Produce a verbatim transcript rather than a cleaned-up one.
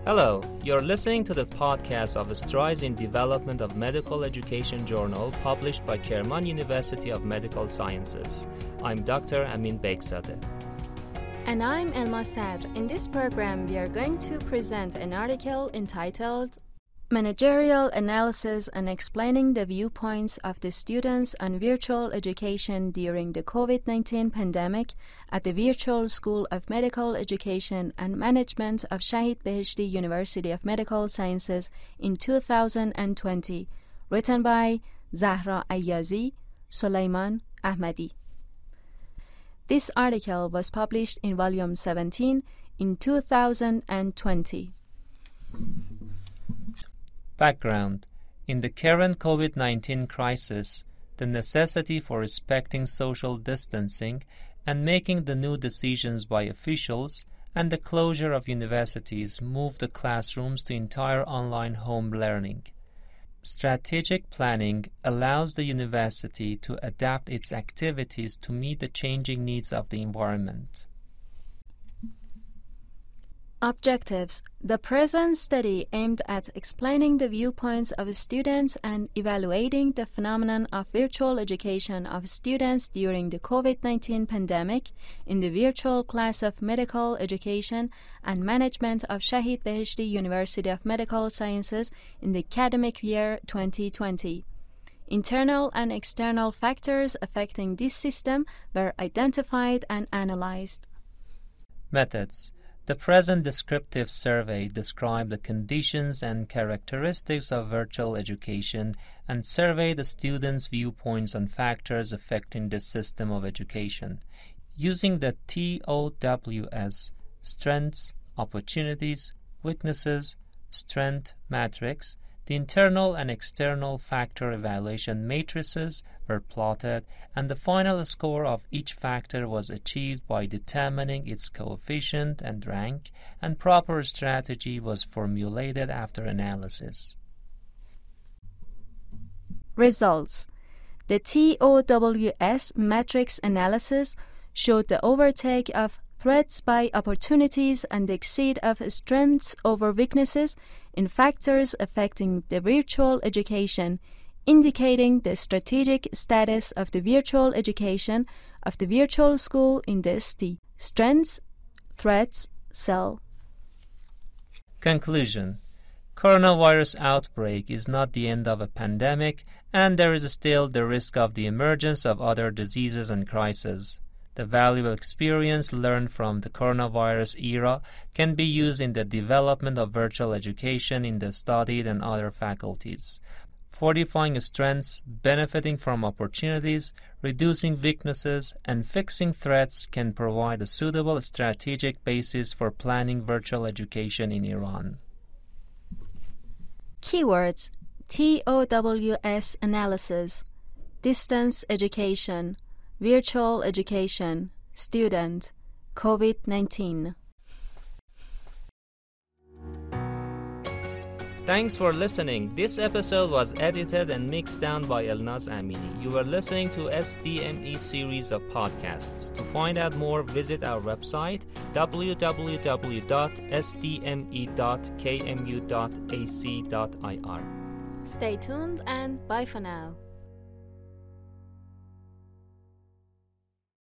Hello, you're listening to the podcast of Strides in Development of Medical Education Journal published by Kerman University of Medical Sciences. I'm Doctor Amin Begzadeh. And I'm Elma Sadr. In this program, we are going to present an article entitled Managerial Analysis and Explaining the Viewpoints of the Students on Virtual Education During the COVID nineteen Pandemic at the Virtual School of Medical Education and Management of Shahid Beheshti University of Medical Sciences in two thousand twenty, written by Zahra Ayyazi, Sulaiman Ahmadi. This article was published in Volume seventeen in two thousand twenty. Background. In the current COVID nineteen crisis, the necessity for respecting social distancing and making the new decisions by officials and the closure of universities moved the classrooms to entire online home learning. Strategic planning allows the university to adapt its activities to meet the changing needs of the environment. Objectives. The present study aimed at explaining the viewpoints of students and evaluating the phenomenon of virtual education of students during the COVID nineteen pandemic in the virtual class of Medical Education and Management of Shahid Beheshti University of Medical Sciences in the academic year twenty twenty. Internal and external factors affecting this system were identified and analyzed. Methods. The present descriptive survey described the conditions and characteristics of virtual education and surveyed the students' viewpoints on factors affecting this system of education. Using the T O W S, Strengths, Opportunities, Weaknesses, Strength matrix, the internal and external factor evaluation matrices were plotted, and the final score of each factor was achieved by determining its coefficient and rank, and proper strategy was formulated after analysis. Results. The T O W S matrix analysis showed the overtake of threats by opportunities and the exceed of strengths over weaknesses in factors affecting the virtual education, indicating the strategic status of the virtual education of the virtual school in the S T. Strengths, threats, cell. Conclusion. Coronavirus outbreak is not the end of a pandemic, and there is still the risk of the emergence of other diseases and crises. The valuable experience learned from the coronavirus era can be used in the development of virtual education in the studied and other faculties. Fortifying strengths, benefiting from opportunities, reducing weaknesses, and fixing threats can provide a suitable strategic basis for planning virtual education in Iran. Keywords: T O W S analysis, distance education, virtual education, student, COVID nineteen. Thanks for listening. This episode was edited and mixed down by Elnaz Amini. You were listening to S D M E series of podcasts. To find out more, visit our website w w w dot s d m e dot k m u dot a c dot i r. Stay tuned and bye for now.